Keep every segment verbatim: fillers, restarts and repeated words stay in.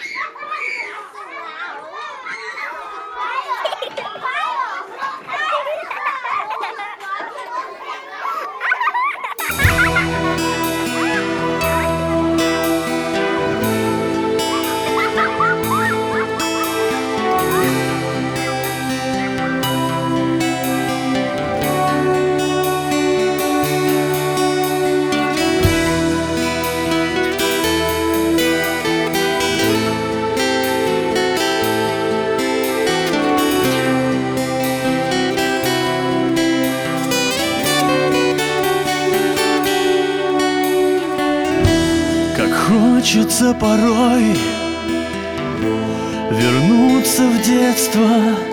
Хочется порой вернуться в детство,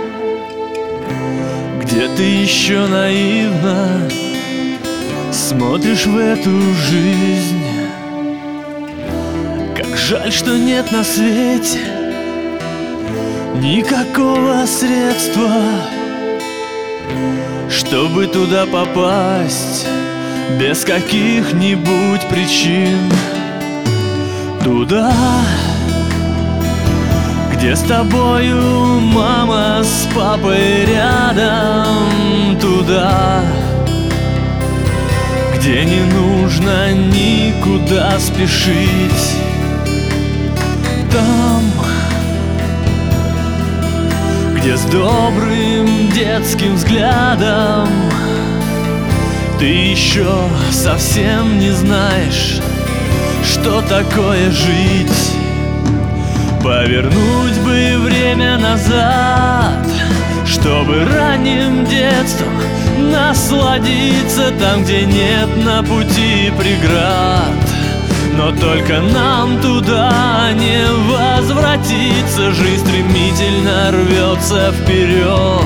где ты еще наивно смотришь в эту жизнь. Как жаль, что нет на свете никакого средства, чтобы туда попасть без каких-нибудь причин. Туда, где с тобою мама с папой рядом. Туда, где не нужно никуда спешить. Там, где с добрым детским взглядом ты еще совсем не знаешь, что такое жить. Повернуть бы время назад, чтобы ранним детством насладиться там, где нет на пути преград. Но только нам туда не возвратиться. Жизнь стремительно рвется вперед,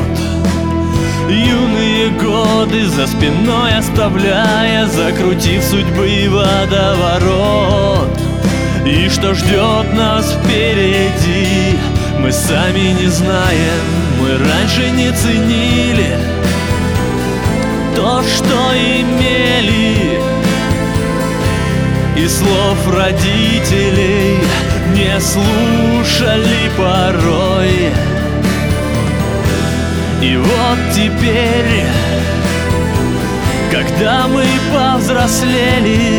юные годы за спиной оставляя, закрутив судьбы водоворот. И что ждет нас впереди, мы сами не знаем. Мы раньше не ценили то, что имели, и слов родителей не слушали порой. И вот теперь, когда мы повзрослели,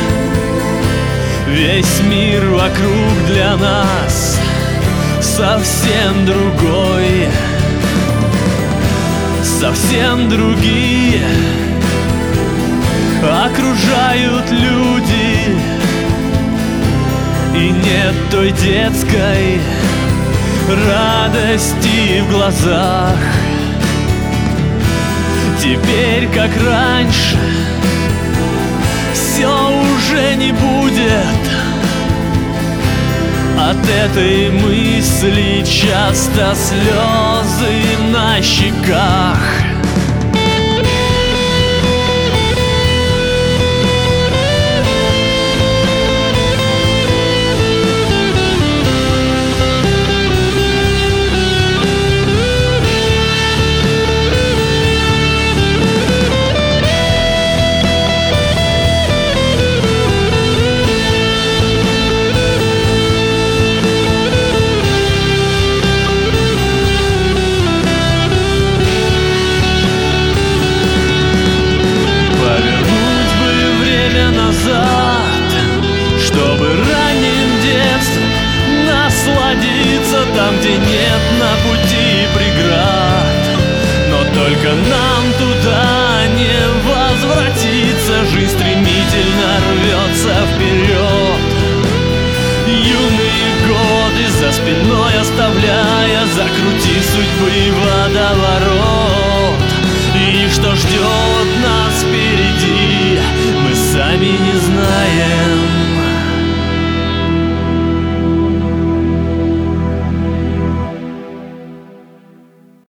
весь мир вокруг для нас совсем другой. Совсем другие окружают люди, и нет той детской радости в глазах. Теперь, как раньше, все уже не будет. От этой мысли часто слезы на щеках. Там, где нет на пути преград, но только нам туда не возвратиться. Жизнь стремительно рвется вперед, юные годы за спиной оставляя, закрутив судьбы водоворот. И что ждет нас